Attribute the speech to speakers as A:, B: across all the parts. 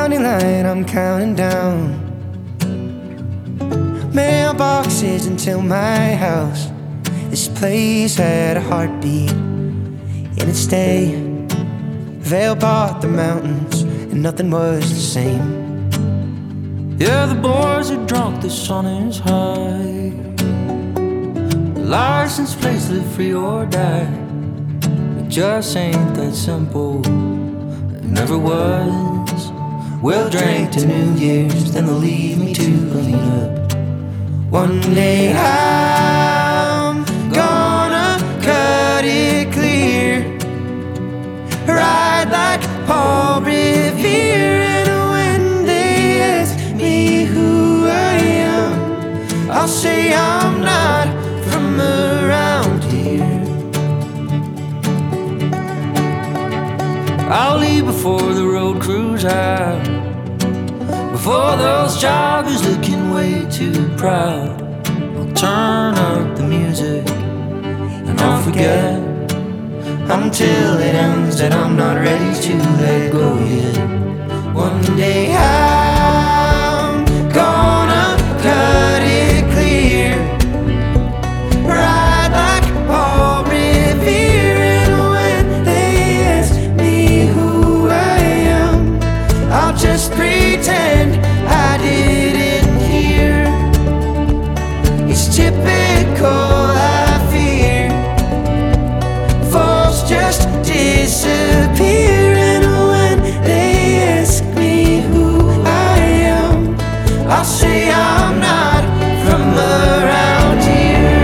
A: counting line, I'm counting down mailboxes until my house. This place had a heartbeat in its day. Vale bought the mountains and nothing was the same.
B: Yeah, the boys are drunk, the sun is high. The license plates live free or die. It just ain't that simple, it never was. We'll drink to New Year's, then they'll leave me to clean up. One day I'm gonna cut it clear, ride like Paul Revere. And when they ask me who I am, I'll say I'm not from around here. I'll leave before the road crews out, before those joggers looking way too proud. I'll turn up the music and I'll forget until it ends that I'm not ready to let go yet. One day I'm gonna cut it clear, ride like Paul Revere. And when they ask me who I am, I'll just pretend I didn't hear. It's typical, I fear. Folks just disappear. And when they ask me who I am, I'll say I'm not from around here.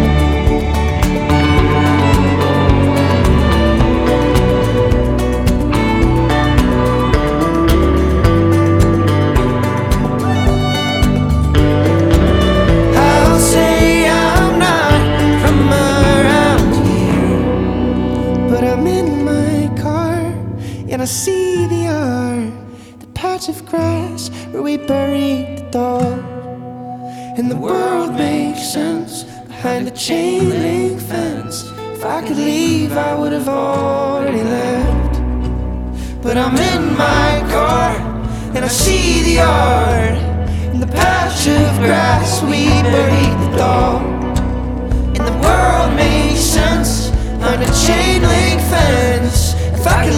B: I'll say I'm not from around here.
A: But I'm in my car and I see the yard, the patch of grass where we buried the dog. And the world makes sense behind the chain link fence. If I could leave, I would have already left. But I'm in my car and I see the yard and the patch of grass we buried the dog. And the world makes sense behind a chain link fence. If I could